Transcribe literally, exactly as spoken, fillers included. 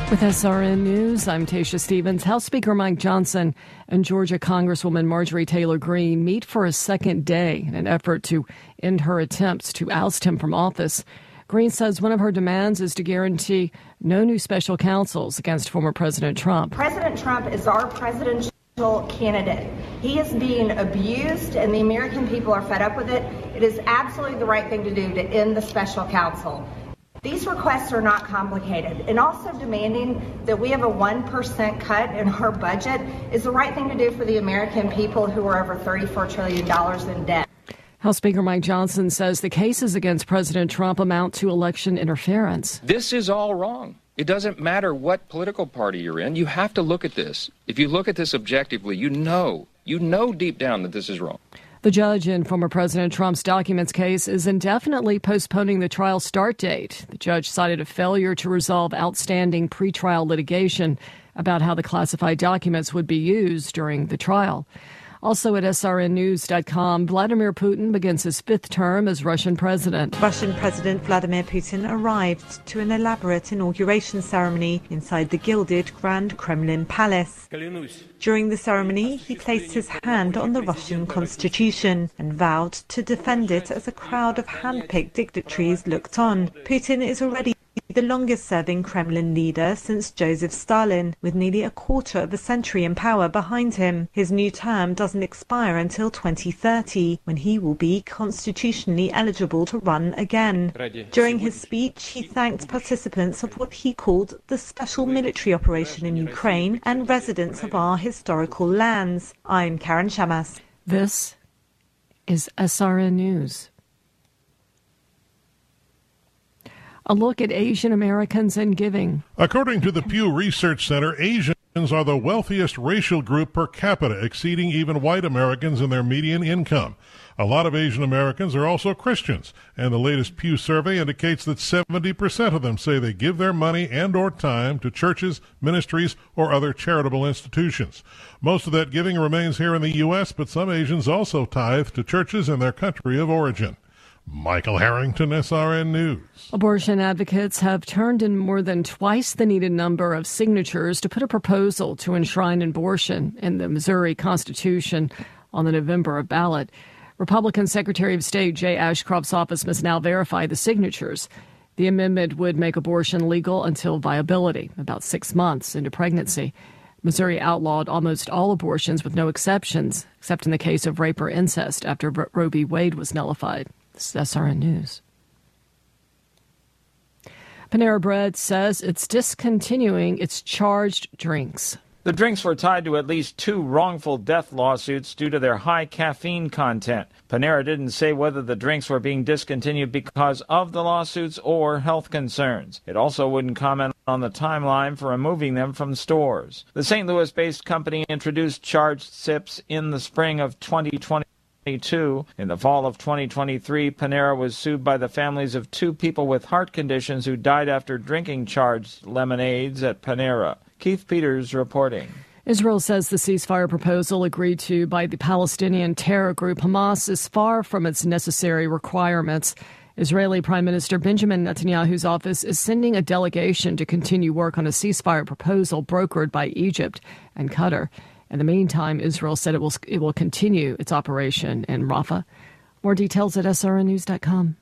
With S R N News, I'm Tasha Stevens. House Speaker Mike Johnson and Georgia Congresswoman Marjorie Taylor Greene meet for a second day in an effort to end her attempts to oust him from office. Greene says one of her demands is to guarantee no new special counsels against former President Trump. President Trump is our presidential candidate. He is being abused, and the American people are fed up with it. It is absolutely the right thing to do to end the special counsel. These requests are not complicated, and also demanding that we have a one percent cut in our budget is the right thing to do for the American people who are over thirty-four trillion dollars in debt. House Speaker Mike Johnson says the cases against President Trump amount to election interference. This is all wrong. It doesn't matter what political party you're in. You have to look at this. If you look at this objectively, you know, you know deep down that this is wrong. The judge in former President Trump's documents case is indefinitely postponing the trial start date. The judge cited a failure to resolve outstanding pretrial litigation about how the classified documents would be used during the trial. Also at S R N news dot com, Vladimir Putin begins his fifth term as Russian president. Russian President Vladimir Putin arrived to an elaborate inauguration ceremony inside the gilded Grand Kremlin Palace. During the ceremony, he placed his hand on the Russian constitution and vowed to defend it as a crowd of hand-picked dignitaries looked on. Putin is already the longest-serving Kremlin leader since Joseph Stalin, with nearly a quarter of a century in power behind him. His new term doesn't expire until twenty thirty, when he will be constitutionally eligible to run again. During his speech, he thanked participants of what he called the special military operation in Ukraine and residents of our historical lands. I'm Karen Shamas. This is S R N News. A look at Asian Americans and giving. According to the Pew Research Center, Asians are the wealthiest racial group per capita, exceeding even white Americans in their median income. A lot of Asian Americans are also Christians, and the latest Pew survey indicates that seventy percent of them say they give their money and or time to churches, ministries, or other charitable institutions. Most of that giving remains here in the U S, but some Asians also tithe to churches in their country of origin. Michael Harrington, S R N News. Abortion advocates have turned in more than twice the needed number of signatures to put a proposal to enshrine abortion in the Missouri Constitution on the November ballot. Republican Secretary of State Jay Ashcroft's office must now verify the signatures. The amendment would make abortion legal until viability, about six months into pregnancy. Missouri outlawed almost all abortions with no exceptions, except in the case of rape or incest after Roe v. Wade was nullified. This is S R N News. Panera Bread says it's discontinuing its charged drinks. The drinks were tied to at least two wrongful death lawsuits due to their high caffeine content. Panera didn't say whether the drinks were being discontinued because of the lawsuits or health concerns. It also wouldn't comment on the timeline for removing them from stores. The Saint Louis-based company introduced charged sips in the spring of twenty twenty-two. In the fall of twenty twenty-three, Panera was sued by the families of two people with heart conditions who died after drinking charged lemonades at Panera. Keith Peters reporting. Israel says the ceasefire proposal agreed to by the Palestinian terror group Hamas is far from its necessary requirements. Israeli Prime Minister Benjamin Netanyahu's office is sending a delegation to continue work on a ceasefire proposal brokered by Egypt and Qatar. In the meantime, Israel said it will it will continue its operation in Rafah. More details at S R N news dot com.